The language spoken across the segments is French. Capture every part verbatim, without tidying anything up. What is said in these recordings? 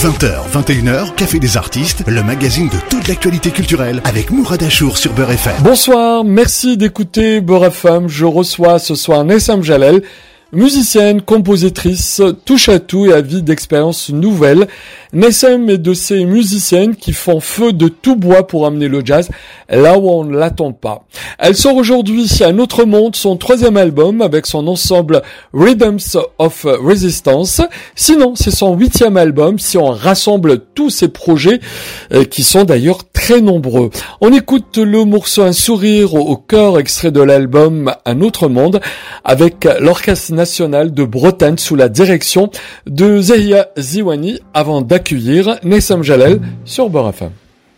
vingt heures, vingt et une heures, Café des artistes, le magazine de toute l'actualité culturelle avec Mourad Achour sur Beurre F M. Bonsoir, merci d'écouter Beurre F M. Je reçois ce soir Nessam Jalel, musicienne, compositrice, touche à tout et avide d'expériences nouvelles. Nessam est de ces musiciennes qui font feu de tout bois pour amener le jazz là où on ne l'attend pas. Elle sort aujourd'hui Un autre monde, son troisième album avec son ensemble Rhythms of Resistance. Sinon, c'est son huitième album si on rassemble tous ses projets euh, qui sont d'ailleurs très nombreux. On écoute le morceau Un sourire au cœur, extrait de l'album Un autre monde avec l'Orchestre national de Bretagne sous la direction de Zahia Ziwani avant d'accueillir Nessam Jalel sur Beurre F M.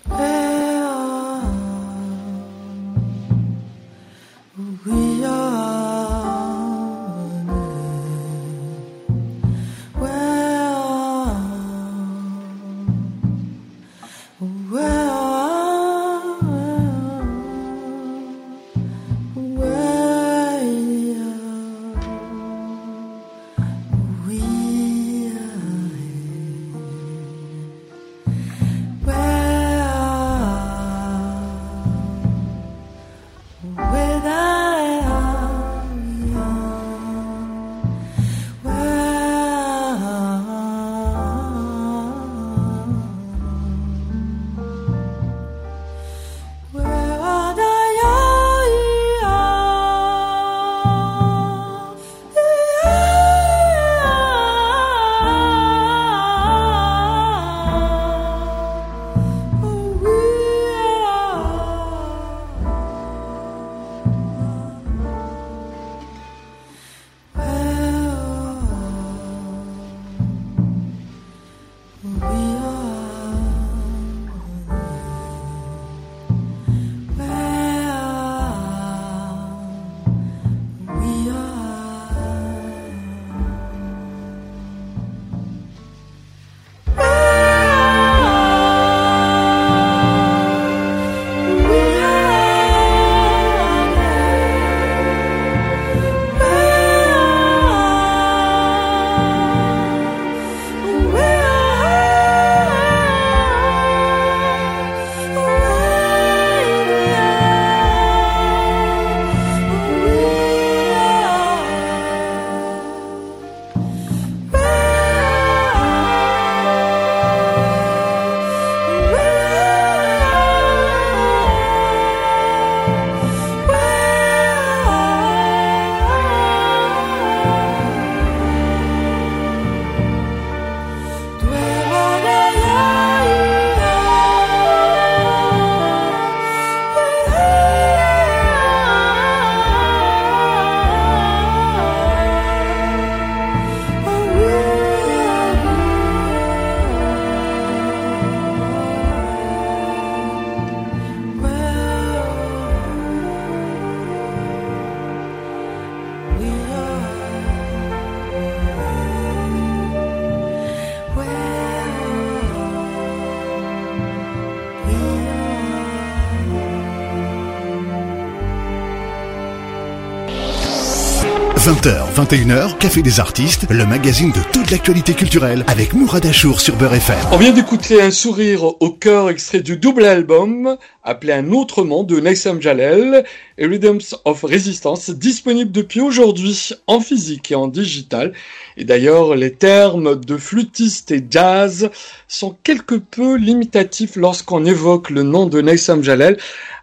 vingt heures, vingt et une heures, Café des artistes, le magazine de toute l'actualité culturelle avec Mourad Achour sur Beurre F M. On vient d'écouter Un sourire au cœur, extrait du double album appelé Un autre monde de Nessam Jalel et Rhythms of Resistance, disponible depuis aujourd'hui en physique et en digital. Et d'ailleurs, les termes de flûtiste et jazz sont quelque peu limitatifs lorsqu'on évoque le nom de Nessam Jalel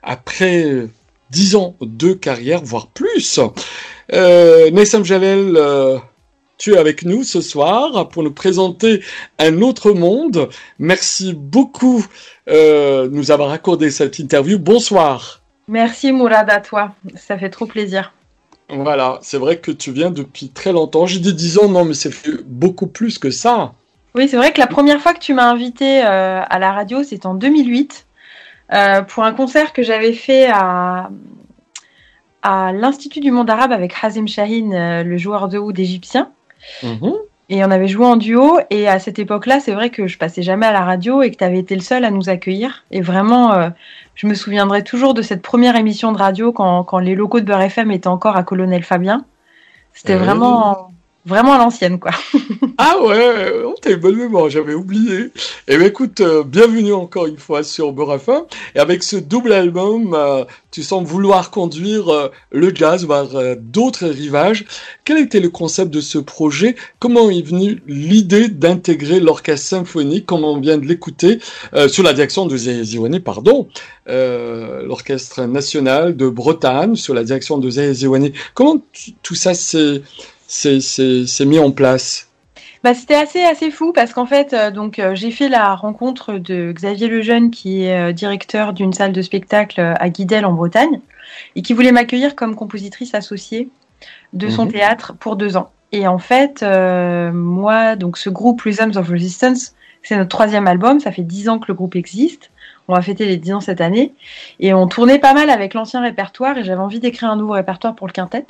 après dix ans de carrière, voire plus. Euh, Nessam Jalel, euh, tu es avec nous ce soir pour nous présenter Un autre monde. Merci beaucoup euh, de nous avoir accordé cette interview. Bonsoir. Merci Mourad, à toi. Ça fait trop plaisir. Voilà, c'est vrai que tu viens depuis très longtemps. J'ai dit dix ans, non, mais c'est beaucoup plus que ça. Oui, c'est vrai que la première fois que tu m'as invité euh, à la radio, c'était en deux mille huit euh, pour un concert que j'avais fait à... à l'Institut du monde arabe avec Hazem Shahin, euh, le joueur de oud égyptien. Mmh. Et on avait joué en duo. Et à cette époque-là, c'est vrai que je passais jamais à la radio et que tu avais été le seul à nous accueillir. Et vraiment, euh, je me souviendrai toujours de cette première émission de radio quand, quand les locaux de Beurre F M étaient encore à Colonel Fabien. C'était euh... vraiment vraiment à l'ancienne, quoi. Ah ouais, oh, t'as une bonne mémoire, j'avais oublié. Eh bien écoute, euh, bienvenue encore une fois sur Beurre F M. Et avec ce double album, euh, tu sembles vouloir conduire euh, le jazz vers euh, d'autres rivages. Quel était le concept de ce projet? Comment est venue l'idée d'intégrer l'orchestre symphonique, comme on vient de l'écouter, euh, sous la direction de Zahia Ziwani, pardon, euh, l'orchestre national de Bretagne, sous la direction de Zahia Ziwani. Comment t- tout ça s'est, s'est, s'est, s'est mis en place? Bah, c'était assez assez fou parce qu'en fait euh, donc euh, j'ai fait la rencontre de Xavier Lejeune qui est euh, directeur d'une salle de spectacle à Guidel en Bretagne et qui voulait m'accueillir comme compositrice associée de son mmh. théâtre pour deux ans. Et en fait euh, moi donc ce groupe Rhythms of Resistance, c'est notre troisième album, ça fait dix ans que le groupe existe. On va fêter les dix ans cette année et on tournait pas mal avec l'ancien répertoire et j'avais envie d'écrire un nouveau répertoire pour le quintet.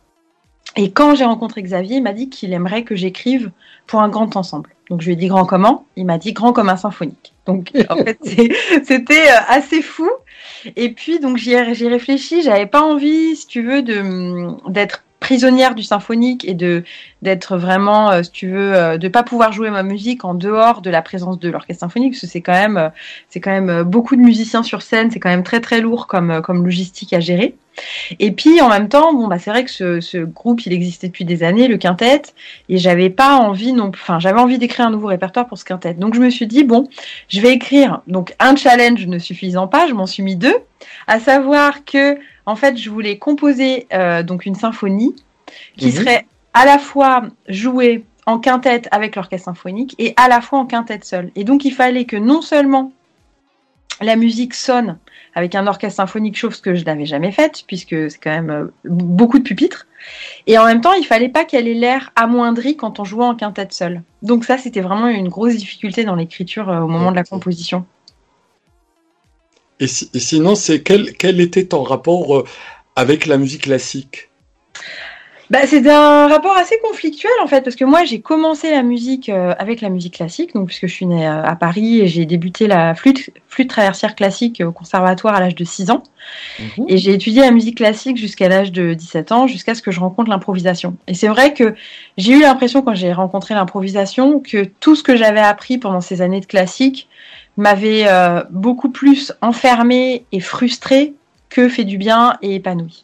Et quand j'ai rencontré Xavier, il m'a dit qu'il aimerait que j'écrive pour un grand ensemble. Donc je lui ai dit grand comment ? Il m'a dit grand comme un symphonique. Donc en fait c'est, c'était assez fou. Et puis donc j'y ai, j'y ai réfléchi. J'avais pas envie, si tu veux, de d'être prisonnière du symphonique et de d'être vraiment, euh, si tu veux, euh, de pas pouvoir jouer ma musique en dehors de la présence de l'orchestre symphonique, parce que c'est quand même, euh, c'est quand même beaucoup de musiciens sur scène, c'est quand même très très lourd comme comme logistique à gérer. Et puis en même temps, bon bah c'est vrai que ce, ce groupe il existait depuis des années, le quintet, et j'avais pas envie non, enfin j'avais envie d'écrire un nouveau répertoire pour ce quintet. Donc je me suis dit bon, je vais écrire donc un challenge ne suffisant pas, je m'en suis mis deux, à savoir que en fait je voulais composer euh, donc une symphonie qui mmh. serait à la fois jouée en quintet avec l'orchestre symphonique et à la fois en quintet seul. Et donc il fallait que non seulement la musique sonne avec un orchestre symphonique, chose que je n'avais jamais faite, puisque c'est quand même beaucoup de pupitres. Et en même temps, il fallait pas qu'elle ait l'air amoindrie quand on jouait en quintet seul. Donc ça, c'était vraiment une grosse difficulté dans l'écriture au moment de la composition. Et, si, et sinon, c'est quel, quel était ton rapport avec la musique classique ? Bah, c'est un rapport assez conflictuel en fait, parce que moi j'ai commencé la musique euh, avec la musique classique, donc puisque je suis née euh, à Paris et j'ai débuté la flûte, flûte traversière classique au conservatoire à l'âge de six ans. Mmh. Et j'ai étudié la musique classique jusqu'à l'âge de dix-sept ans, jusqu'à ce que je rencontre l'improvisation. Et c'est vrai que j'ai eu l'impression quand j'ai rencontré l'improvisation que tout ce que j'avais appris pendant ces années de classique m'avait euh, beaucoup plus enfermée et frustrée que fait du bien et épanouie.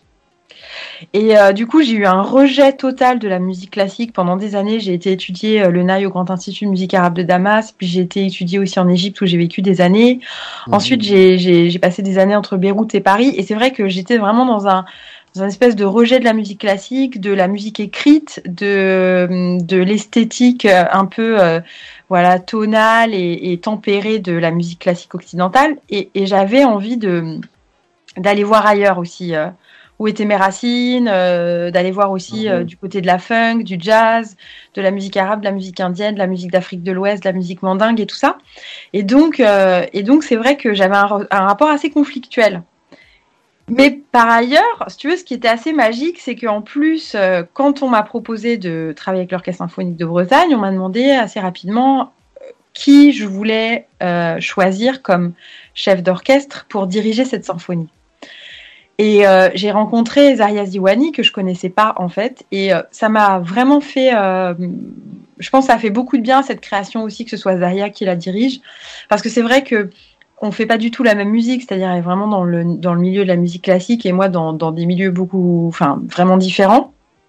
Et euh, du coup, j'ai eu un rejet total de la musique classique pendant des années. J'ai été étudier euh, le N A I au Grand Institut de musique arabe de Damas, puis j'ai été étudier aussi en Égypte où j'ai vécu des années. Mmh. Ensuite, j'ai, j'ai, j'ai passé des années entre Beyrouth et Paris. Et c'est vrai que j'étais vraiment dans un, dans un espèce de rejet de la musique classique, de la musique écrite, de, de l'esthétique un peu euh, voilà, tonale et, et tempérée de la musique classique occidentale. Et, et j'avais envie de, d'aller voir ailleurs aussi. Euh, où étaient mes racines, euh, d'aller voir aussi euh, du côté de la funk, du jazz, de la musique arabe, de la musique indienne, de la musique d'Afrique de l'Ouest, de la musique mandingue et tout ça. Et donc, euh, et donc c'est vrai que j'avais un, un rapport assez conflictuel. Mais par ailleurs, si tu veux, ce qui était assez magique, c'est qu'en plus, euh, quand on m'a proposé de travailler avec l'Orchestre symphonique de Bretagne, on m'a demandé assez rapidement euh, qui je voulais euh, choisir comme chef d'orchestre pour diriger cette symphonie. Et euh, j'ai rencontré Zahia Ziwani que je connaissais pas en fait, et euh, ça m'a vraiment fait, euh, je pense que ça a fait beaucoup de bien cette création aussi que ce soit Zahia qui la dirige, parce que c'est vrai que on fait pas du tout la même musique, c'est-à-dire elle est vraiment dans le dans le milieu de la musique classique et moi dans dans des milieux beaucoup, enfin vraiment différents.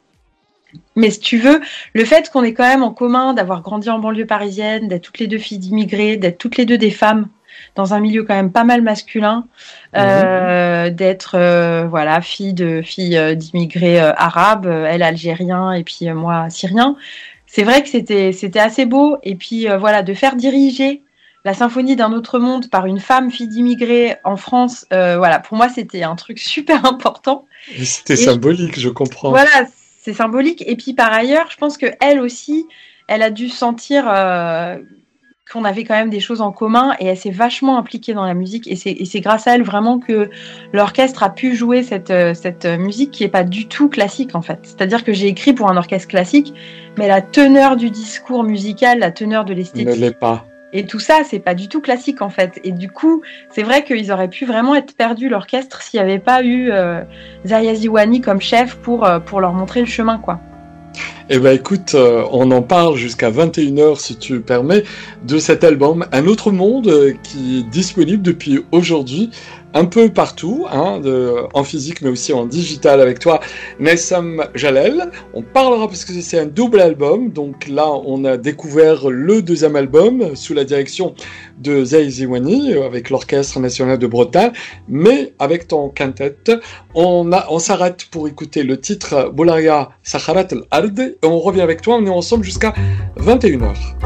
Mais si tu veux, le fait qu'on ait quand même en commun d'avoir grandi en banlieue parisienne, d'être toutes les deux filles d'immigrés, d'être toutes les deux des femmes dans un milieu quand même pas mal masculin, mmh. euh, d'être euh, voilà fille de fille euh, d'immigrés euh, arabes, euh, elle algérien et puis euh, moi syrien. C'est vrai que c'était c'était assez beau et puis euh, voilà de faire diriger la symphonie d'un autre monde par une femme fille d'immigrés en France, euh, voilà pour moi c'était un truc super important. Et c'était et symbolique, je comprends. Voilà, c'est symbolique et puis par ailleurs, je pense que elle aussi, elle a dû sentir euh, qu'on avait quand même des choses en commun et elle s'est vachement impliquée dans la musique et c'est, et c'est grâce à elle vraiment que l'orchestre a pu jouer cette, cette musique qui est pas du tout classique en fait. C'est-à-dire que j'ai écrit pour un orchestre classique, mais la teneur du discours musical, la teneur de l'esthétique... Ne l'est pas. Et tout ça, c'est pas du tout classique en fait. Et du coup, c'est vrai qu'ils auraient pu vraiment être perdus l'orchestre s'il n'y avait pas eu euh, Zahia Ziwani comme chef pour, euh, pour leur montrer le chemin quoi. Eh ben écoute, euh, on en parle jusqu'à vingt et une heures si tu permets, de cet album Un autre monde euh, qui est disponible depuis aujourd'hui un peu partout, hein, de, en physique mais aussi en digital avec toi, Nessam Jalel. On parlera parce que c'est un double album, donc là on a découvert le deuxième album sous la direction de Zaï Ziwani avec l'Orchestre National de Bretagne, mais avec ton quintet, on, a, on s'arrête pour écouter le titre Boularia Sakharat al-Ard et on revient avec toi, on est ensemble jusqu'à vingt et une heures.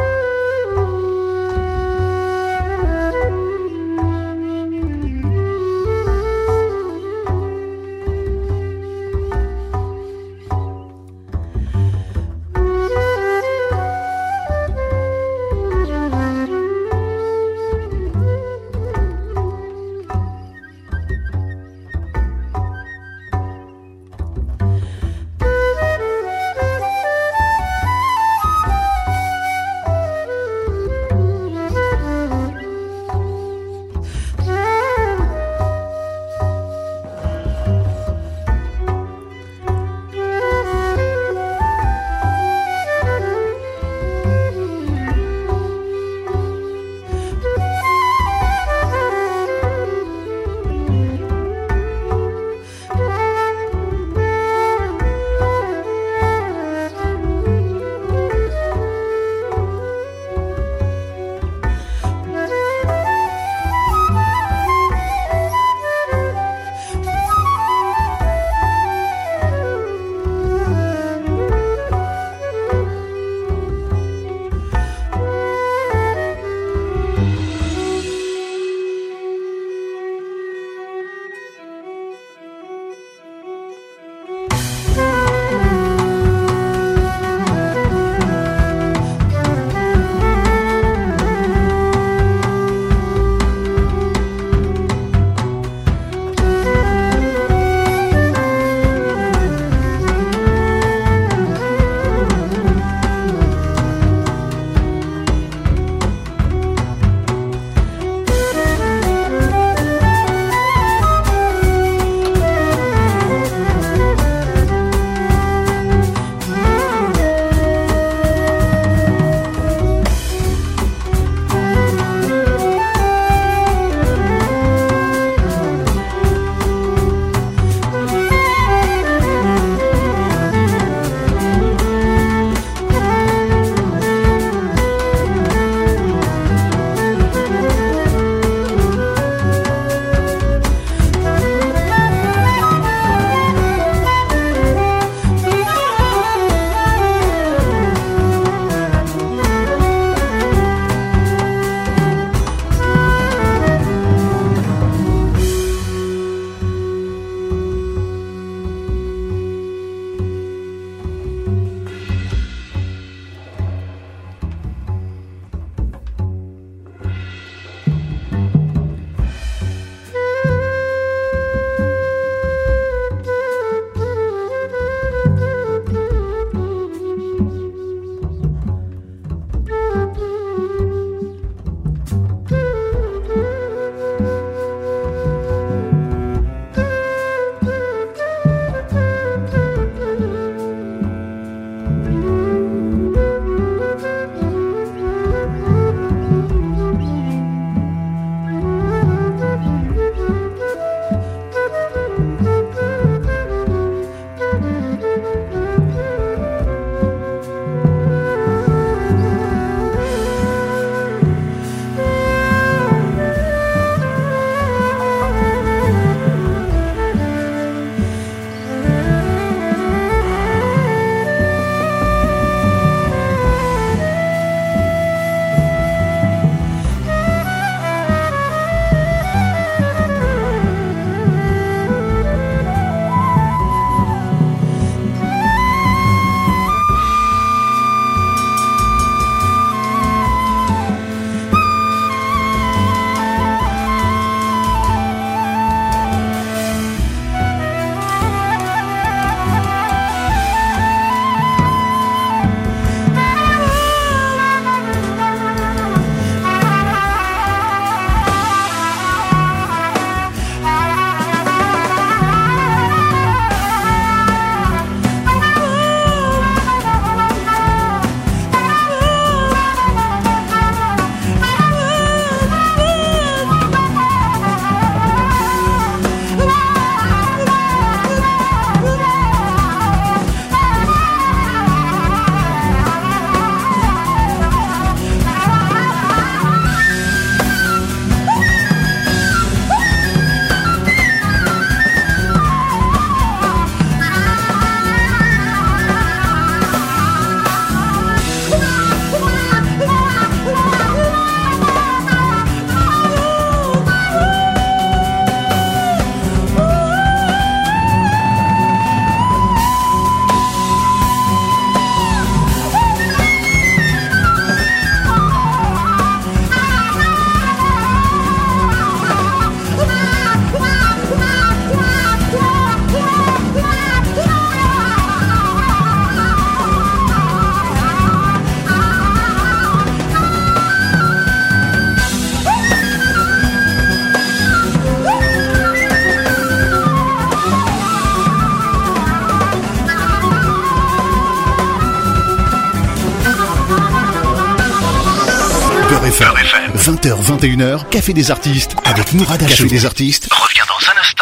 Beurre F M. vingt heures vingt et une heures, Café des artistes avec Mourad Achour. Café des artistes revient dans un instant.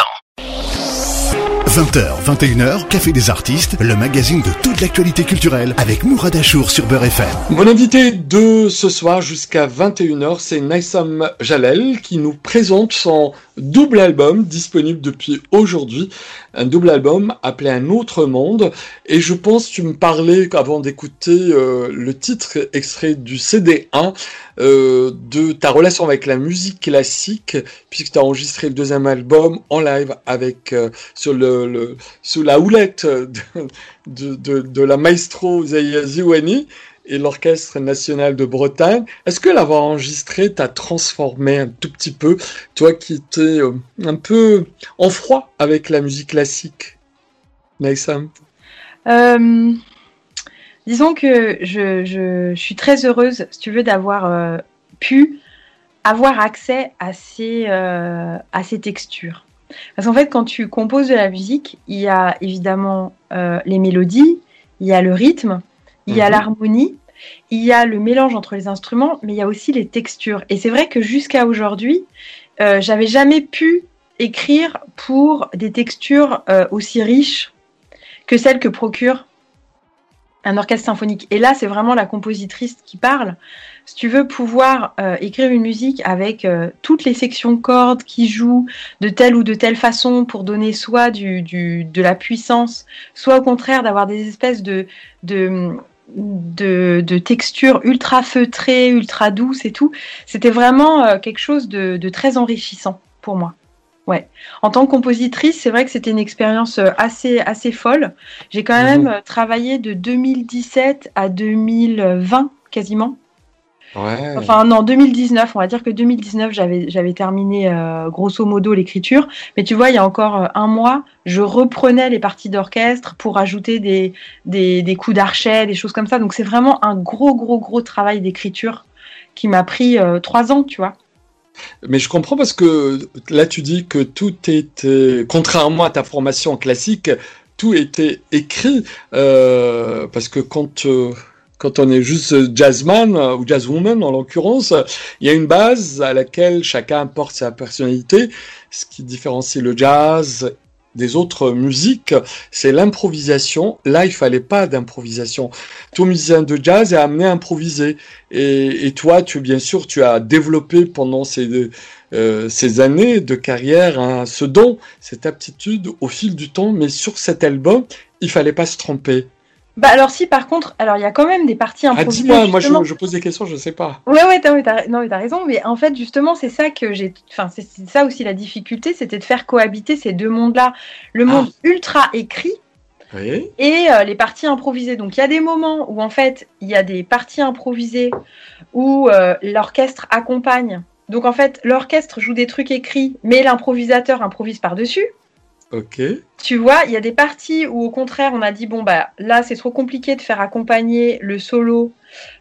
vingt heures vingt et une heures, Café des artistes, le magazine de toute l'actualité culturelle avec Mourad Achour sur Beurre F M. Mon invité de ce soir jusqu'à vingt et une heures, c'est Naïsam Jalel qui nous présente son double album disponible depuis aujourd'hui. Un double album appelé Un autre monde. Et je pense, tu me parlais avant d'écouter euh, le titre extrait du C D un euh, de ta relation avec la musique classique, puisque tu as enregistré le deuxième album en live avec euh, sur le, le sous la houlette de, de, de, de la maestro Zaya Ziouani et l'Orchestre National de Bretagne. Est-ce que l'avoir enregistré t'a transformé un tout petit peu, toi qui étais euh, un peu en froid avec la musique classique, Naïsam? euh, Disons que je, je, je suis très heureuse, si tu veux, d'avoir euh, pu avoir accès à ces, euh, à ces textures. Parce qu'en fait, quand tu composes de la musique, il y a évidemment euh, les mélodies, il y a le rythme, il y a mmh. l'harmonie, il y a le mélange entre les instruments, mais il y a aussi les textures. Et c'est vrai que jusqu'à aujourd'hui, euh, j'avais jamais pu écrire pour des textures euh, aussi riches que celles que procure un orchestre symphonique. Et là, c'est vraiment la compositrice qui parle. Si tu veux pouvoir euh, écrire une musique avec euh, toutes les sections cordes qui jouent de telle ou de telle façon pour donner soit du, du, de la puissance, soit au contraire d'avoir des espèces de, de, de, de textures ultra feutrées, ultra douces et tout, c'était vraiment euh, quelque chose de, de très enrichissant pour moi. Ouais. En tant que compositrice, c'est vrai que c'était une expérience assez, assez folle. J'ai quand même mmh. travaillé de deux mille dix-sept à deux mille vingt quasiment. Ouais. Enfin non, deux mille dix-neuf, on va dire que deux mille dix-neuf, j'avais, j'avais terminé euh, grosso modo l'écriture. Mais tu vois, il y a encore euh, un mois, je reprenais les parties d'orchestre pour ajouter des, des, des coups d'archet, des choses comme ça. Donc c'est vraiment un gros, gros, gros travail d'écriture qui m'a pris euh, trois ans, tu vois. Mais je comprends parce que là, tu dis que tout était, contrairement à ta formation classique, tout était écrit. Euh, parce que quand, euh, quand on est juste jazzman ou jazzwoman, en l'occurrence, il y a une base à laquelle chacun apporte sa personnalité. Ce qui différencie le jazz des autres musiques, c'est l'improvisation. Là, il fallait pas d'improvisation. Tout musicien de jazz est amené à improviser. Et, et toi, tu bien sûr, tu as développé pendant ces, euh, ces années de carrière hein, ce don, cette aptitude au fil du temps. Mais sur cet album, il fallait pas se tromper. Bah alors si par contre, alors il y a quand même des parties improvisées. Ah dis-moi, moi je, je pose des questions, je sais pas. Ouais ouais, t'as, t'as, non mais t'as raison, mais en fait justement c'est ça que j'ai, enfin c'est, c'est ça aussi la difficulté, c'était de faire cohabiter ces deux mondes-là, le monde ah. ultra écrit oui. et euh, les parties improvisées. Donc il y a des moments où en fait il y a des parties improvisées où euh, l'orchestre accompagne. Donc en fait l'orchestre joue des trucs écrits, mais l'improvisateur improvise par-dessus. Ok. Tu vois, il y a des parties où au contraire on a dit bon bah là c'est trop compliqué de faire accompagner le solo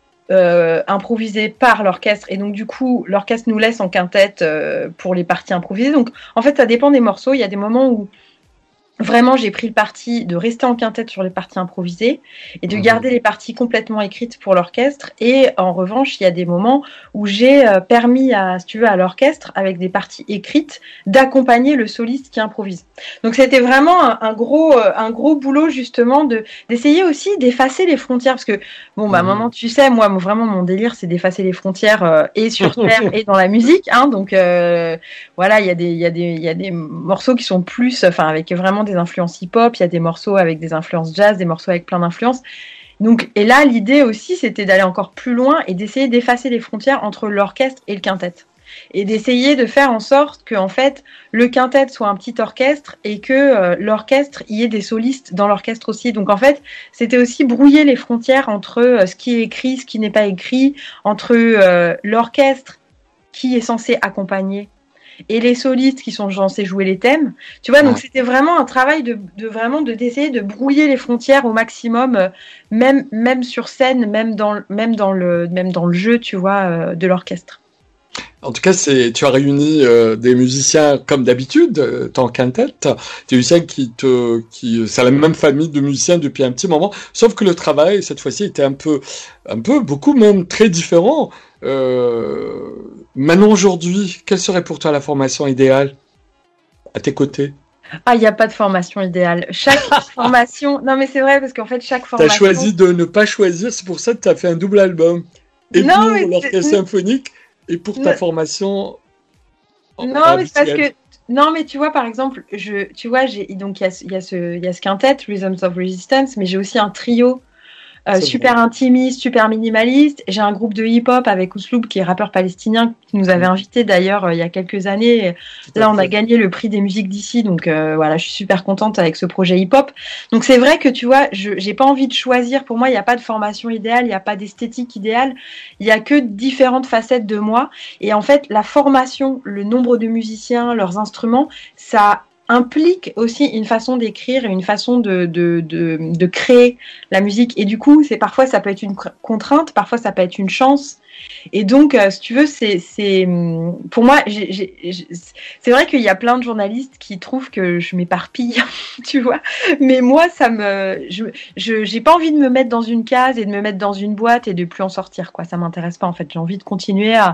euh, improvisé par l'orchestre et donc du coup l'orchestre nous laisse en quintette euh, pour les parties improvisées. Donc en fait ça dépend des morceaux. Il y a des moments où vraiment j'ai pris le parti de rester en quintette sur les parties improvisées et de mmh. garder les parties complètement écrites pour l'orchestre. Et en revanche il y a des moments où j'ai euh, permis à, si tu veux, à l'orchestre avec des parties écrites d'accompagner le soliste qui improvise. Donc c'était vraiment un, un gros euh, un gros boulot justement de d'essayer aussi d'effacer les frontières parce que bon bah mmh. maman tu sais moi vraiment mon délire c'est d'effacer les frontières euh, et sur terre et dans la musique hein donc euh, voilà il y a des il y a des il y a des morceaux qui sont plus enfin avec vraiment des influences hip-hop, il y a des morceaux avec des influences jazz, des morceaux avec plein d'influences. Donc, et là, l'idée aussi, c'était d'aller encore plus loin et d'essayer d'effacer les frontières entre l'orchestre et le quintet. Et d'essayer de faire en sorte que, en fait, le quintet soit un petit orchestre et que euh, l'orchestre, il y ait des solistes dans l'orchestre aussi. Donc, en fait, c'était aussi brouiller les frontières entre euh, ce qui est écrit, ce qui n'est pas écrit, entre euh, l'orchestre qui est censé accompagner et les solistes qui sont censés jouer les thèmes, tu vois, ouais. Donc c'était vraiment un travail de, de vraiment de d'essayer de brouiller les frontières au maximum, euh, même même sur scène, même dans même dans le même dans le jeu, tu vois, euh, de l'orchestre. En tout cas, c'est, tu as réuni euh, des musiciens comme d'habitude, euh, en quintet, des musiciens qui te, qui, c'est la même famille de musiciens depuis un petit moment, sauf que le travail, cette fois-ci, était un peu, un peu, beaucoup même, très différent. Euh, maintenant, aujourd'hui, quelle serait pour toi la formation idéale à tes côtés? Ah, il n'y a pas de formation idéale. Chaque formation, non mais c'est vrai, parce qu'en fait, chaque formation... Tu as choisi de ne pas choisir, c'est pour ça que tu as fait un double album. Et non, pour mais l'orchestre c'est... symphonique, et pour ta non. formation... Non, mais c'est parce que non, mais tu vois, par exemple, je, tu vois, j'ai donc il y a, y a ce, il y a ce quintet, Rhythms of Resistance, mais j'ai aussi un trio euh, super vrai. intimiste, super minimaliste. J'ai un groupe de hip-hop avec Ousloub, qui est rappeur palestinien, qui nous avait invités d'ailleurs euh, il y a quelques années. Là, on a gagné le prix des musiques d'ici, donc euh, voilà, je suis super contente avec ce projet hip-hop. Donc c'est vrai que tu vois, je j'ai pas envie de choisir. Pour moi, il n'y a pas de formation idéale, il n'y a pas d'esthétique idéale. Il y a que différentes facettes de moi. Et en fait, la formation, le nombre de musiciens, leurs instruments, ça implique aussi une façon d'écrire et une façon de, de, de, de créer la musique. Et du coup, c'est parfois ça peut être une contrainte, parfois ça peut être une chance. Et donc, euh, si tu veux, c'est, c'est pour moi, j'ai, j'ai, c'est vrai qu'il y a plein de journalistes qui trouvent que je m'éparpille, tu vois. Mais moi, ça me, je, je, j'ai pas envie de me mettre dans une case et de me mettre dans une boîte et de plus en sortir, quoi. Ça m'intéresse pas en fait. J'ai envie de continuer à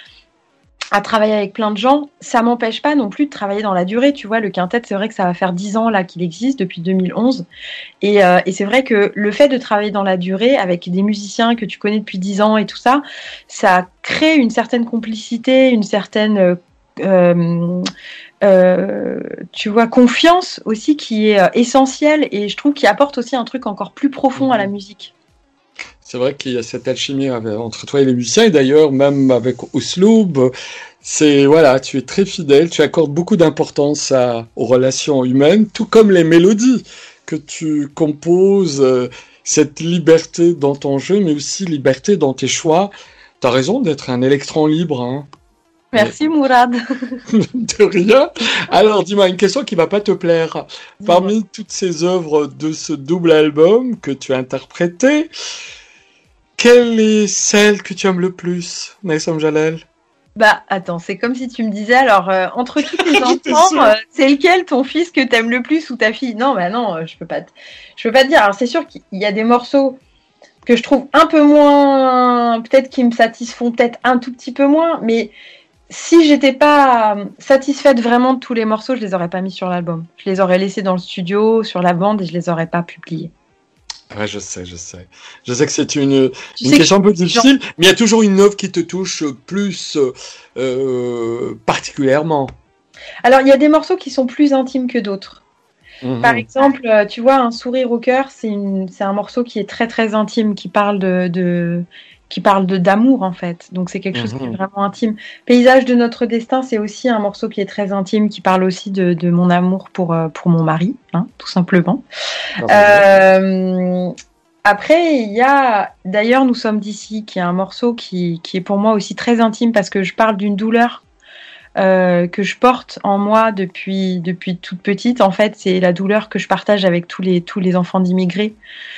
à travailler avec plein de gens. Ça m'empêche pas non plus de travailler dans la durée. Tu vois, le quintet, c'est vrai que ça va faire dix ans là qu'il existe, depuis deux mille onze. Et, euh, et c'est vrai que le fait de travailler dans la durée avec des musiciens que tu connais depuis dix ans et tout ça, ça crée une certaine complicité, une certaine, euh, euh, tu vois, confiance aussi qui est essentielle et je trouve qu'il apporte aussi un truc encore plus profond à la musique. C'est vrai qu'il y a cette alchimie entre toi et les musiciens, et d'ailleurs, même avec Ousloub, c'est, voilà, tu es très fidèle, tu accordes beaucoup d'importance à, aux relations humaines, tout comme les mélodies que tu composes, euh, cette liberté dans ton jeu, mais aussi liberté dans tes choix. Tu as raison d'être un électron libre, hein. Merci Mourad. De rien. Alors, dis-moi une question qui va pas te plaire. Parmi toutes ces œuvres de ce double album que tu as interprété, quelle est celle que tu aimes le plus, Naïsam Jalel? Bah, attends, c'est comme si tu me disais, alors, euh, entre tous tes enfants, euh, c'est lequel ton fils que t'aimes le plus ou ta fille? Non, bah non, euh, je peux pas, t... je peux pas te dire. Alors, c'est sûr qu'il y a des morceaux que je trouve un peu moins, peut-être qui me satisfont peut-être un tout petit peu moins, mais si j'étais pas satisfaite vraiment de tous les morceaux, je les aurais pas mis sur l'album. Je les aurais laissés dans le studio, sur la bande, et je les aurais pas publiés. Ouais, je sais, je sais. Je sais que c'est une, une question un peu difficile, genre... mais il y a toujours une œuvre qui te touche plus euh, particulièrement. Alors, il y a des morceaux qui sont plus intimes que d'autres. Mmh. Par exemple, tu vois, Un sourire au cœur, c'est, une, c'est un morceau qui est très, très intime, qui parle de... de... qui parle de d'amour en fait, donc c'est quelque chose mmh. qui est vraiment intime. Paysage de notre destin, c'est aussi un morceau qui est très intime, qui parle aussi de, de mon amour pour pour mon mari, hein, tout simplement. Ah, euh, après, il y a d'ailleurs Nous sommes d'ici, qui est un morceau qui qui est pour moi aussi très intime parce que je parle d'une douleur euh, que je porte en moi depuis depuis toute petite. En fait, c'est la douleur que je partage avec tous les tous les enfants d'immigrés.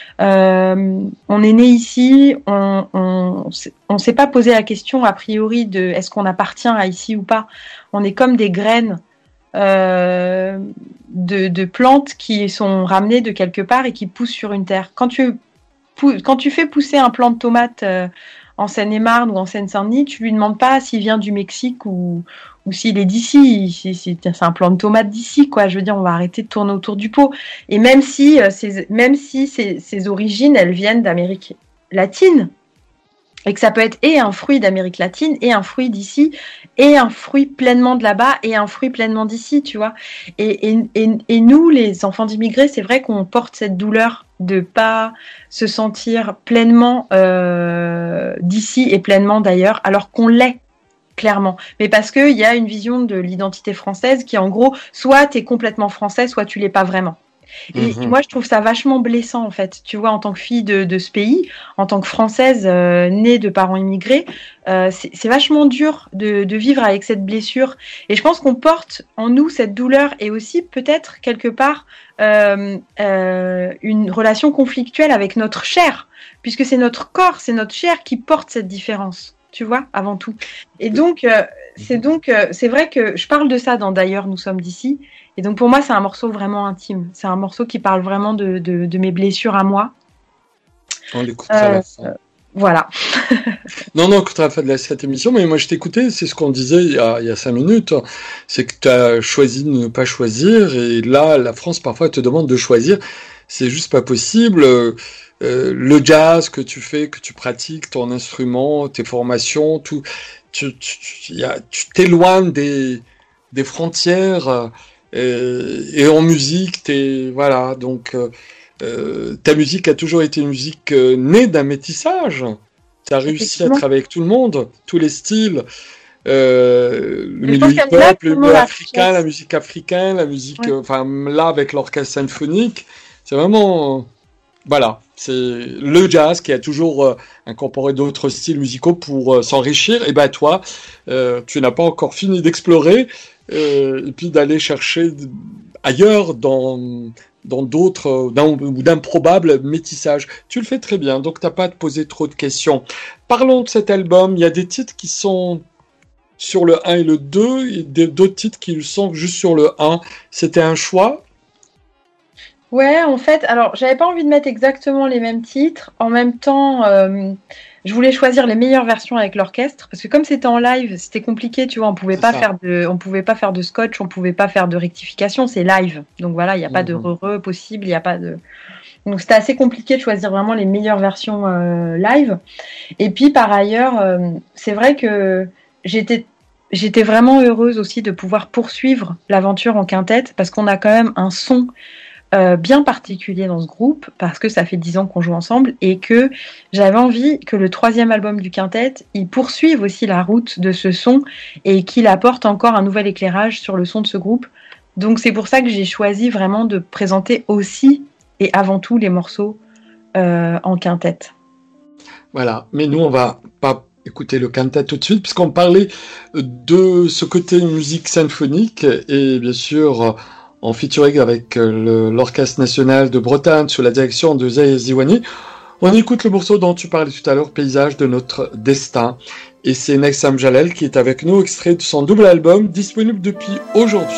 Euh, on est né ici, on on on s'est pas posé la question a priori de est-ce qu'on appartient à ici ou pas. On est comme des graines euh, de de plantes qui sont ramenées de quelque part et qui poussent sur une terre. Quand tu quand tu fais pousser un plant de tomate euh, en Seine-et-Marne ou en Seine-Saint-Denis, tu lui demandes pas s'il vient du Mexique ou ou s'il est d'ici, c'est, c'est, c'est un plant de tomate d'ici, quoi. Je veux dire, on va arrêter de tourner autour du pot. Et même si, euh, ses, même si ses, ses origines, elles viennent d'Amérique latine, et que ça peut être et un fruit d'Amérique latine, et un fruit d'ici, et un fruit pleinement de là-bas, et un fruit pleinement d'ici, tu vois. Et, et, et, et nous, les enfants d'immigrés, c'est vrai qu'on porte cette douleur de pas se sentir pleinement euh, d'ici et pleinement d'ailleurs, alors qu'on l'est. Clairement, mais parce que il y a une vision de l'identité française qui, en gros, soit t'es complètement français, soit tu l'es pas vraiment. Et, mmh. et moi, je trouve ça vachement blessant, en fait. Tu vois, en tant que fille de, de ce pays, en tant que Française euh, née de parents immigrés, euh, c'est, c'est vachement dur de, de vivre avec cette blessure. Et je pense qu'on porte en nous cette douleur et aussi peut-être quelque part euh, euh, une relation conflictuelle avec notre chair, puisque c'est notre corps, c'est notre chair qui porte cette différence. tu vois, avant tout. Et donc, euh, c'est donc, euh, c'est vrai que je parle de ça dans D'ailleurs, nous sommes d'ici. Et donc, pour moi, c'est un morceau vraiment intime. C'est un morceau qui parle vraiment de, de, de mes blessures à moi. On l'écoutera euh, à la fin. Euh, voilà. non, non, on écoutera à la fin de cette émission, mais moi, je t'écoutais, c'est ce qu'on disait il y a, il y a cinq minutes. C'est que tu as choisi de ne pas choisir. Et là, la France, parfois, te demande de choisir. C'est juste pas possible. Euh, le jazz que tu fais, que tu pratiques, ton instrument, tes formations, tout, tu, tu, y a, tu t'éloignes des, des frontières euh, et en musique, t'es, voilà, donc euh, ta musique a toujours été une musique euh, née d'un métissage. Tu as réussi à travailler avec tout le monde, tous les styles. Euh, le milieu hip-hop, le milieu africain, la musique africaine, la musique, ouais. euh, enfin là avec l'orchestre symphonique, c'est vraiment, euh, voilà, c'est le jazz qui a toujours euh, incorporé d'autres styles musicaux pour euh, s'enrichir. Et ben toi, euh, tu n'as pas encore fini d'explorer euh, et puis d'aller chercher ailleurs dans dans d'autres, dans, ou d'improbables métissages. Tu le fais très bien, donc t'as pas à te poser trop de questions. Parlons de cet album. Il y a des titres qui sont sur le un et le deux, et d'autres titres qui sont juste sur le un. C'était un choix? Ouais, en fait, alors j'avais pas envie de mettre exactement les mêmes titres. En même temps, euh, je voulais choisir les meilleures versions avec l'orchestre parce que comme c'était en live, c'était compliqué, tu vois. On pouvait pas faire de, on pouvait pas faire de scotch, on pouvait pas faire de rectification. C'est live, donc voilà, il y a pas mm-hmm. de re-re possible, il y a pas de. Donc c'était assez compliqué de choisir vraiment les meilleures versions euh, live. Et puis par ailleurs, euh, c'est vrai que j'étais J'étais vraiment heureuse aussi de pouvoir poursuivre l'aventure en quintette parce qu'on a quand même un son euh, bien particulier dans ce groupe parce que ça fait dix ans qu'on joue ensemble et que j'avais envie que le troisième album du quintet, il poursuive aussi la route de ce son et qu'il apporte encore un nouvel éclairage sur le son de ce groupe. Donc c'est pour ça que j'ai choisi vraiment de présenter aussi et avant tout les morceaux euh, en quintette. Voilà, mais nous on va pas écouter le quintet tout de suite, puisqu'on parlait de ce côté musique symphonique, et bien sûr, en featuring avec le, l'Orchestre National de Bretagne, sous la direction de Zahir Ziwani, on écoute le morceau dont tu parlais tout à l'heure, Paysage de notre destin. Et c'est Nessam Jalel qui est avec nous, extrait de son double album, disponible depuis aujourd'hui.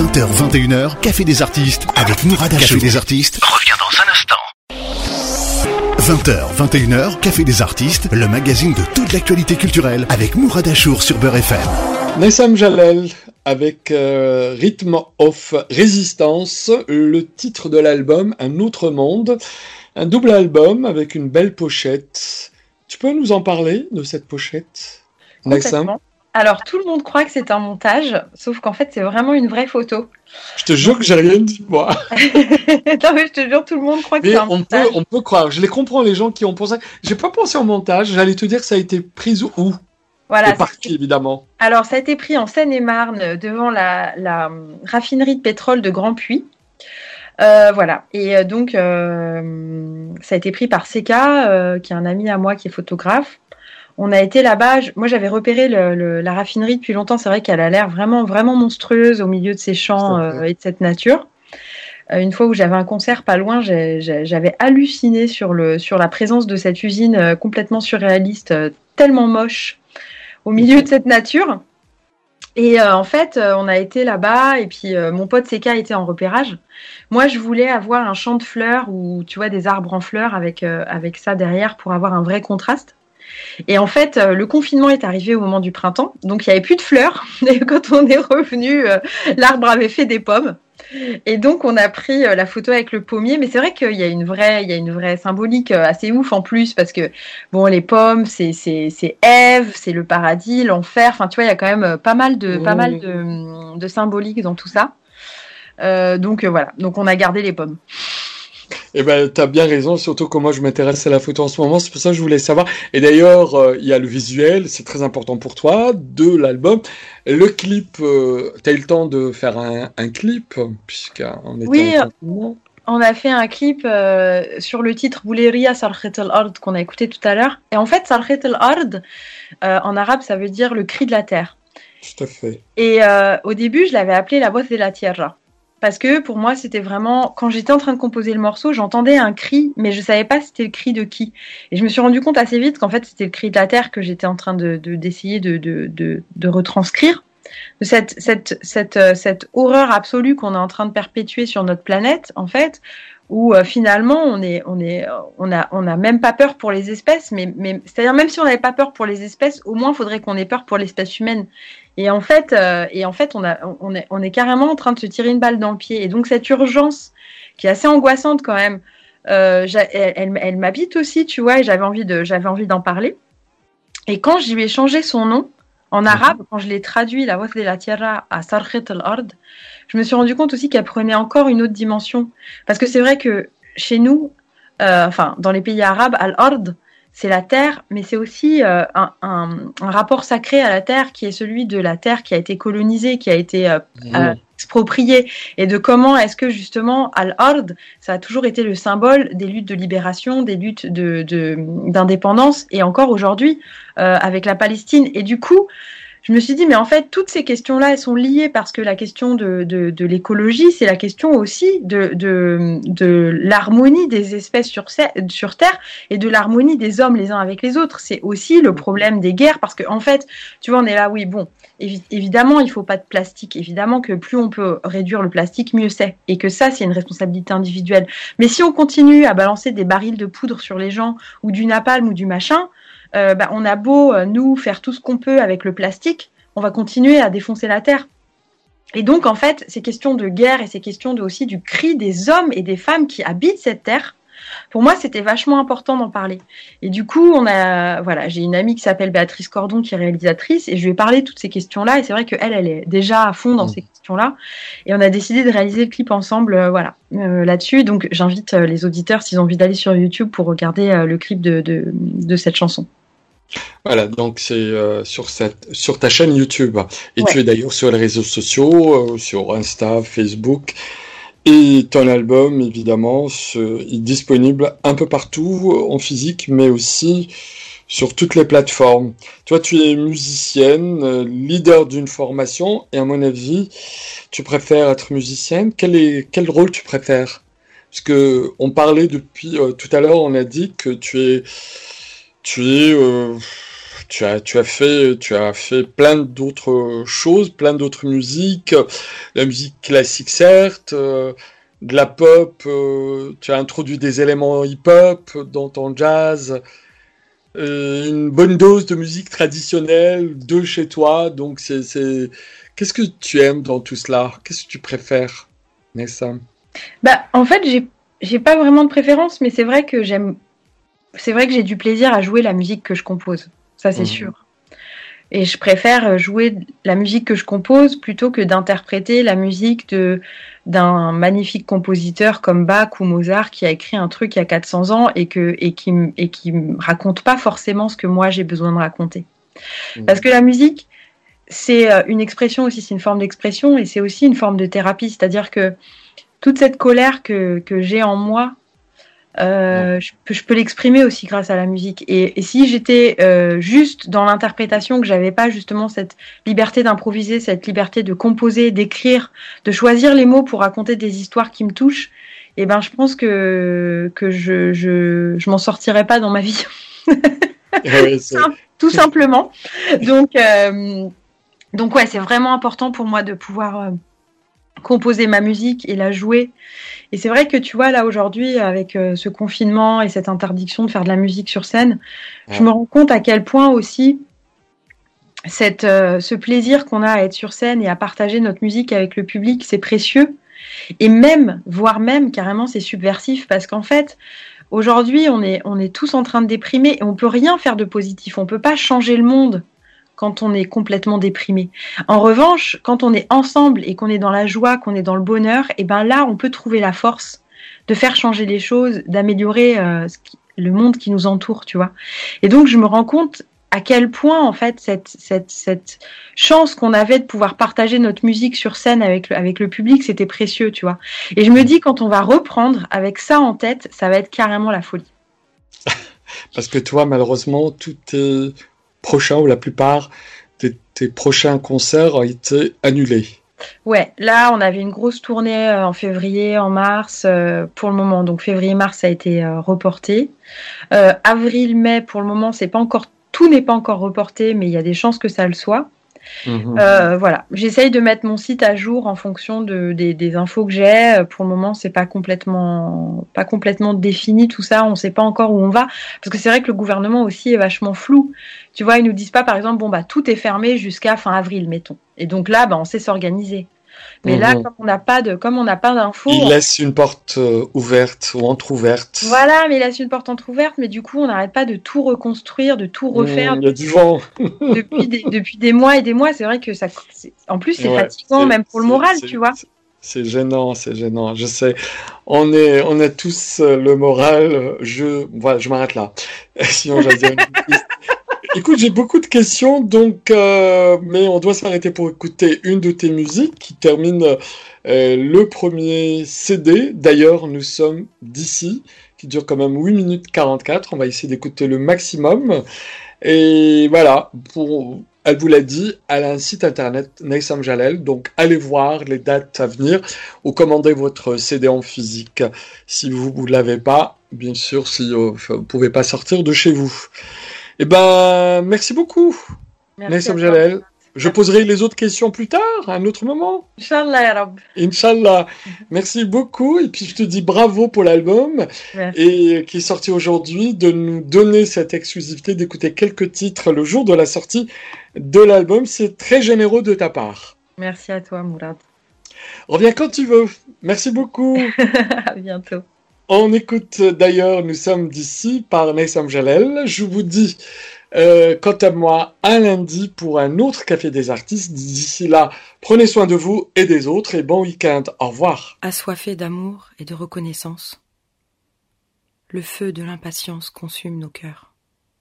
vingt heures vingt et une heures, Café des artistes avec Mourad Achour. Café des artistes revient dans un instant. vingt heures vingt et une heures, Café des artistes, le magazine de toute l'actualité culturelle avec Mourad Achour sur Beurre F M. Nessam Jalel avec euh, Rhythm of Resistance, le titre de l'album Un autre monde, un double album avec une belle pochette. Tu peux nous en parler de cette pochette, Nessam ? Alors, tout le monde croit que c'est un montage, sauf qu'en fait, c'est vraiment une vraie photo. Je te jure que j'ai rien dit, moi. Non, mais je te jure, tout le monde croit que mais c'est un on montage. Peut, on peut croire. Je les comprends, les gens qui ont pensé. J'ai pas pensé au montage. J'allais te dire que ça a été pris où. Voilà. Et par qui, évidemment. Alors, ça a été pris en Seine-et-Marne, devant la, la raffinerie de pétrole de Grand Puy. Euh, voilà. Et euh, donc, euh, ça a été pris par Seka, euh, qui est un ami à moi qui est photographe. On a été là-bas. Je, moi, j'avais repéré le, le, la raffinerie depuis longtemps. C'est vrai qu'elle a l'air vraiment, vraiment monstrueuse au milieu de ces champs euh, et de cette nature. Euh, une fois où j'avais un concert pas loin, j'ai, j'ai, j'avais halluciné sur, le, sur la présence de cette usine euh, complètement surréaliste, euh, tellement moche, au milieu de cette nature. Et euh, en fait, euh, on a été là-bas et puis euh, mon pote Seka était en repérage. Moi, je voulais avoir un champ de fleurs ou tu vois des arbres en fleurs avec euh, avec ça derrière pour avoir un vrai contraste. Et en fait, euh, le confinement est arrivé au moment du printemps, donc il n'y avait plus de fleurs. Et quand on est revenu, euh, l'arbre avait fait des pommes. Et donc, on a pris euh, la photo avec le pommier. Mais c'est vrai qu'il y a une vraie, il y a une vraie symbolique euh, assez ouf en plus, parce que bon, les pommes, c'est c'est c'est Ève, c'est le paradis, l'enfer. Enfin, tu vois, il y a quand même euh, pas mal de mmh. pas mal de, de symbolique dans tout ça. Euh, donc euh, voilà. Donc, on a gardé les pommes. Eh ben, t'as bien raison, surtout que moi je m'intéresse à la photo en ce moment, c'est pour ça que je voulais savoir. Et d'ailleurs, euh, il y a le visuel, c'est très important pour toi, de l'album. Le clip, euh, t'as eu le temps de faire un, un clip, puisqu'on était oui, en confinement. On a fait un clip euh, sur le titre Bouleria Sarkhet al-Ard qu'on a écouté tout à l'heure. Et en fait, Sarkhet al-Ard, euh, en arabe, ça veut dire le cri de la terre. Tout à fait. Et euh, au début, je l'avais appelé la voz de la tierra. Parce que pour moi, c'était vraiment... Quand j'étais en train de composer le morceau, j'entendais un cri, mais je savais pas c'était le cri de qui. Et je me suis rendu compte assez vite qu'en fait, c'était le cri de la terre que j'étais en train de, de, d'essayer de, de, de, de retranscrire. De cette, cette, cette, cette horreur absolue qu'on est en train de perpétuer sur notre planète, en fait, où euh, finalement, on est, on est, on a, on a même pas peur pour les espèces, mais, mais c'est-à-dire même si on n'avait pas peur pour les espèces, au moins, il faudrait qu'on ait peur pour l'espèce humaine. Et en fait, euh, et en fait, on a, on est, on est carrément en train de se tirer une balle dans le pied. Et donc cette urgence, qui est assez angoissante quand même, euh, elle, elle, elle m'habite aussi, tu vois. Et j'avais envie de, j'avais envie d'en parler. Et quand je lui ai changé son nom en arabe, quand je l'ai traduit la voz de la tierra à Sarkhet al-Ard, je me suis rendu compte aussi qu'elle prenait encore une autre dimension. Parce que c'est vrai que chez nous, euh, enfin dans les pays arabes, al-Ard, c'est la terre, mais c'est aussi euh, un, un, un rapport sacré à la terre qui est celui de la terre qui a été colonisée, qui a été euh, mmh. euh, expropriée, et de comment est-ce que justement Al-Ard, ça a toujours été le symbole des luttes de libération, des luttes de, de, d'indépendance, et encore aujourd'hui euh, avec la Palestine. Et du coup, je me suis dit, mais en fait, toutes ces questions-là, elles sont liées parce que la question de, de, de l'écologie, c'est la question aussi de, de, de l'harmonie des espèces sur, sur Terre et de l'harmonie des hommes les uns avec les autres. C'est aussi le problème des guerres parce que, en fait, tu vois, on est là, oui, bon, évi- évidemment, il faut pas de plastique. Évidemment que plus on peut réduire le plastique, mieux c'est. Et que ça, c'est une responsabilité individuelle. Mais si on continue à balancer des barils de poudre sur les gens ou du napalm ou du machin, Euh, bah, on a beau, euh, nous, faire tout ce qu'on peut avec le plastique, on va continuer à défoncer la terre. Et donc, en fait, ces questions de guerre et ces questions de, aussi du cri des hommes et des femmes qui habitent cette terre, pour moi, c'était vachement important d'en parler. Et du coup, on a, voilà, j'ai une amie qui s'appelle Béatrice Cordon, qui est réalisatrice, et je lui ai parlé de toutes ces questions-là, et c'est vrai qu'elle, elle est déjà à fond dans mmh. ces questions-là, et on a décidé de réaliser le clip ensemble, euh, voilà, euh, là-dessus. Donc, j'invite euh, les auditeurs, s'ils ont envie d'aller sur YouTube, pour regarder euh, le clip de, de, de cette chanson. Voilà, donc c'est euh, sur, cette, sur ta chaîne YouTube. Et ouais. Tu es d'ailleurs sur les réseaux sociaux, euh, sur Insta, Facebook. Et ton album, évidemment, est disponible un peu partout, en physique, mais aussi sur toutes les plateformes. Toi, tu es musicienne, leader d'une formation, et à mon avis, tu préfères être musicienne. Quel, est, quel rôle tu préfères ? Parce que on parlait depuis euh, tout à l'heure, on a dit que tu es... Tu es, euh, tu as, tu as fait, tu as fait plein d'autres choses, plein d'autres musiques, la musique classique certes, euh, de la pop, euh, tu as introduit des éléments hip-hop dans ton jazz, euh, une bonne dose de musique traditionnelle de chez toi. Donc c'est, c'est, qu'est-ce que tu aimes dans tout cela? Qu'est-ce que tu préfères, Nessa? Bah, en fait, j'ai, j'ai pas vraiment de préférence, mais c'est vrai que j'aime, c'est vrai que j'ai du plaisir à jouer la musique que je compose. Ça, c'est mmh. sûr. Et je préfère jouer la musique que je compose plutôt que d'interpréter la musique de, d'un magnifique compositeur comme Bach ou Mozart qui a écrit un truc il y a quatre cents ans et, que, et qui et qui me raconte pas forcément ce que moi j'ai besoin de raconter. Mmh. Parce que la musique, c'est une expression aussi, c'est une forme d'expression et c'est aussi une forme de thérapie. C'est-à-dire que toute cette colère que, que j'ai en moi, Euh, je peux, je peux l'exprimer aussi grâce à la musique. Et, et si j'étais euh, juste dans l'interprétation, que j'avais pas justement cette liberté d'improviser, cette liberté de composer, d'écrire, de choisir les mots pour raconter des histoires qui me touchent, et ben je pense que que je je je m'en sortirais pas dans ma vie. Oui, tout simplement. Donc euh, donc ouais, c'est vraiment important pour moi de pouvoir euh, composer ma musique et la jouer. Et c'est vrai que tu vois, là, aujourd'hui, avec euh, ce confinement et cette interdiction de faire de la musique sur scène, ouais. je me rends compte à quel point aussi cette, euh, ce plaisir qu'on a à être sur scène et à partager notre musique avec le public, c'est précieux. Et même, voire même, carrément, c'est subversif parce qu'en fait, aujourd'hui, on est, on est tous en train de déprimer et on peut rien faire de positif. On peut pas changer le monde quand on est complètement déprimé. En revanche, quand on est ensemble et qu'on est dans la joie, qu'on est dans le bonheur, et ben là, on peut trouver la force de faire changer les choses, d'améliorer euh, ce qui, le monde qui nous entoure, tu vois. Et donc, je me rends compte à quel point, en fait, cette, cette, cette chance qu'on avait de pouvoir partager notre musique sur scène avec le, avec le public, c'était précieux, tu vois. Et je me dis, quand on va reprendre avec ça en tête, ça va être carrément la folie. Parce que toi, malheureusement, tout est... prochain ou la plupart de tes prochains concerts ont été annulés. Ouais, là on avait une grosse tournée euh, en février, en mars euh, pour le moment. Donc février-mars ça a été euh, reporté. Euh, Avril-mai pour le moment c'est pas encore tout n'est pas encore reporté, mais il y a des chances que ça le soit. Mmh. Euh, voilà, j'essaye de mettre mon site à jour en fonction de, des, des infos que j'ai. Pour le moment, c'est pas complètement, pas complètement défini tout ça. On sait pas encore où on va, parce que c'est vrai que le gouvernement aussi est vachement flou. Tu vois, ils nous disent pas, par exemple, bon bah tout est fermé jusqu'à fin avril, mettons. Et donc là, bah on sait s'organiser. Mais mmh. là, comme on n'a pas de, comme on n'a pas d'infos, il laisse une porte euh, ouverte ou entrouverte. Voilà, mais il laisse une porte entrouverte, mais du coup, on n'arrête pas de tout reconstruire, de tout refaire. Il mmh, y a du vent. depuis, des, depuis des mois et des mois, c'est vrai que ça, c'est, en plus, c'est ouais, fatigant, c'est, même pour le moral, c'est, tu vois. C'est, c'est gênant, c'est gênant. Je sais, on est, on a tous le moral. Je, voilà, je m'arrête là. Sinon, j'allais dire une Écoute, j'ai beaucoup de questions, donc, euh, mais on doit s'arrêter pour écouter une de tes musiques qui termine euh, le premier C D. D'ailleurs, nous sommes d'ici, qui dure quand même huit minutes quarante-quatre. On va essayer d'écouter le maximum. Et voilà, pour, elle vous l'a dit, elle a un site internet, Neysam Jalel, donc allez voir les dates à venir ou commandez votre C D en physique. Si vous ne l'avez pas, bien sûr, si euh, vous ne pouvez pas sortir de chez vous. Eh ben, merci beaucoup, Neysam Jalel. Je poserai les autres questions plus tard, à un autre moment. Inch'Allah, ya Rab. Inch'Allah. Merci beaucoup. Et puis, je te dis bravo pour l'album. Merci. Et qui est sorti aujourd'hui, de nous donner cette exclusivité d'écouter quelques titres le jour de la sortie de l'album. C'est très généreux de ta part. Merci à toi, Mourad. Reviens quand tu veux. Merci beaucoup. À bientôt. On écoute d'ailleurs Nous sommes d'ici par Neysam Jalel. Je vous dis, euh, quant à moi, à lundi pour un autre Café des Artistes. D'ici là, prenez soin de vous et des autres et bon week-end. Au revoir. Assoiffé d'amour et de reconnaissance, le feu de l'impatience consume nos cœurs.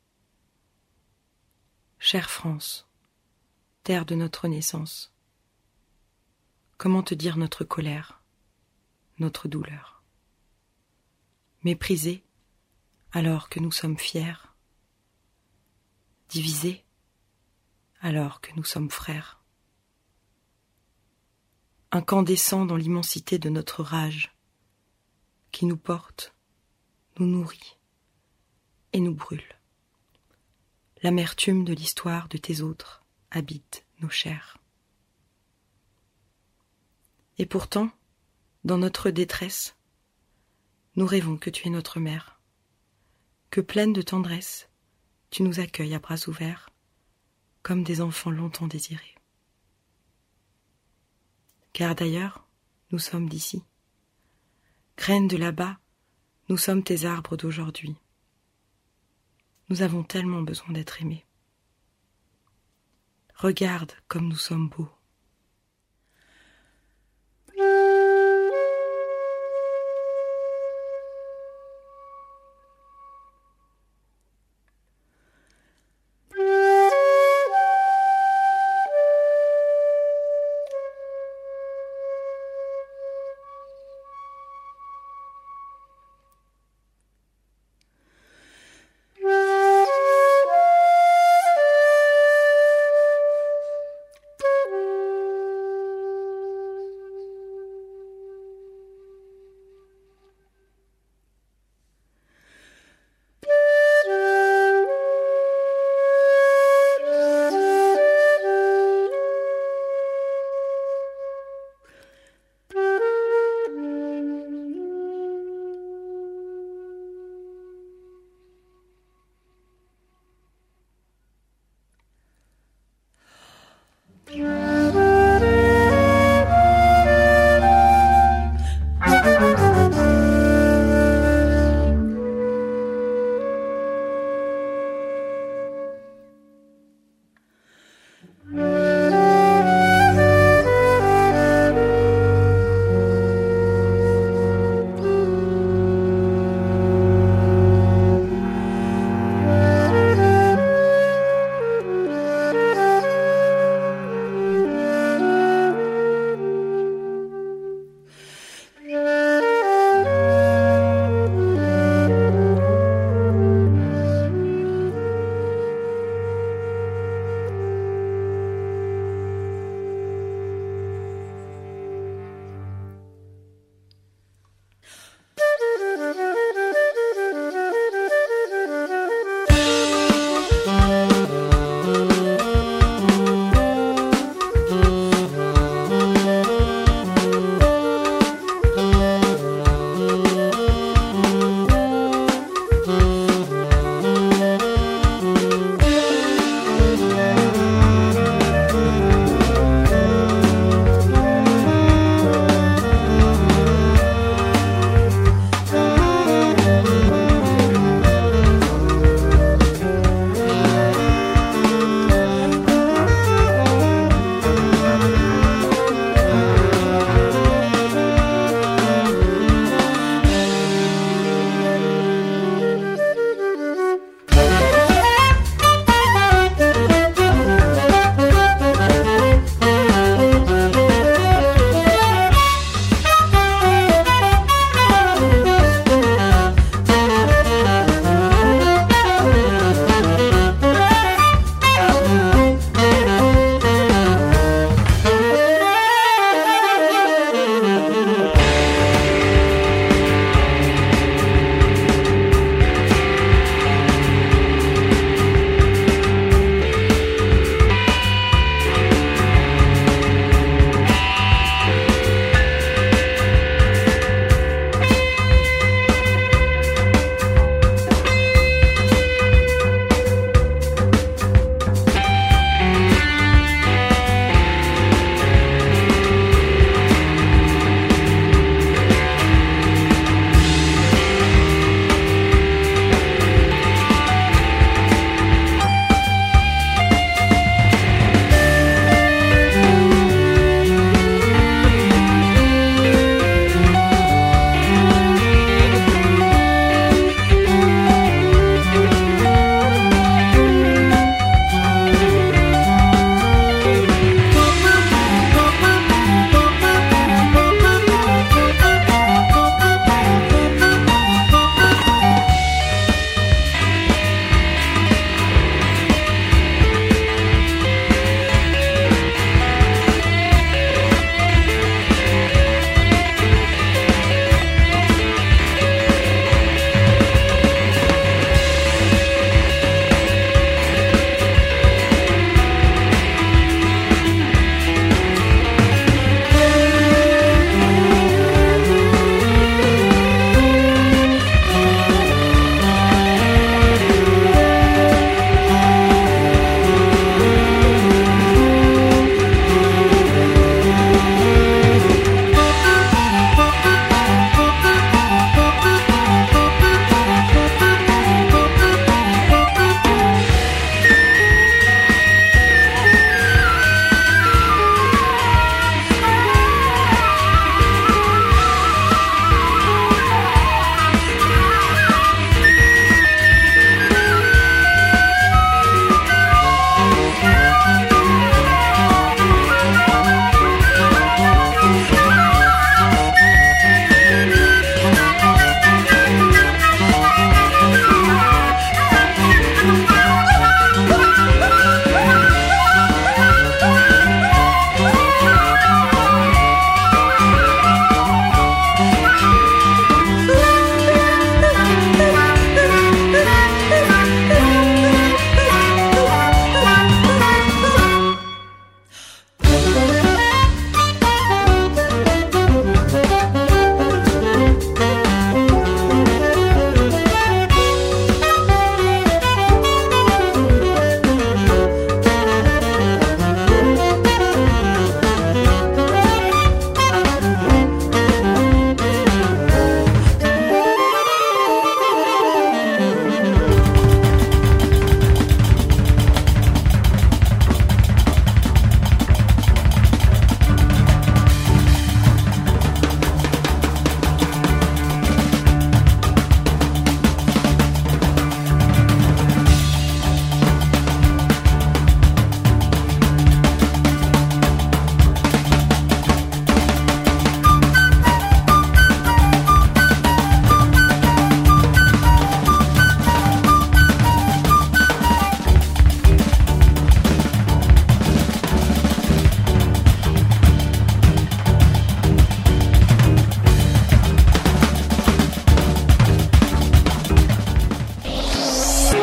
Chère France, terre de notre naissance, comment te dire notre colère, notre douleur? Méprisés alors que nous sommes fiers, divisés alors que nous sommes frères. Incandescents dans l'immensité de notre rage, qui nous porte, nous nourrit et nous brûle. l'amertume de l'histoire de tes autres habite nos chairs. Et pourtant, dans notre détresse, nous rêvons que tu es notre mère, que pleine de tendresse, tu nous accueilles à bras ouverts, comme des enfants longtemps désirés. Car d'ailleurs, nous sommes d'ici. Graines de là-bas, nous sommes tes arbres d'aujourd'hui. Nous avons tellement besoin d'être aimés. Regarde comme nous sommes beaux.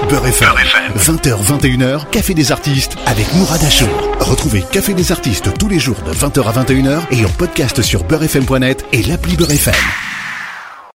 Beurre F M. vingt heures vingt et une heures, Café des Artistes avec Mourad Achour. Retrouvez Café des Artistes tous les jours de vingt heures à vingt et une heures et en podcast sur beurre f m point net et l'appli Beurre F M.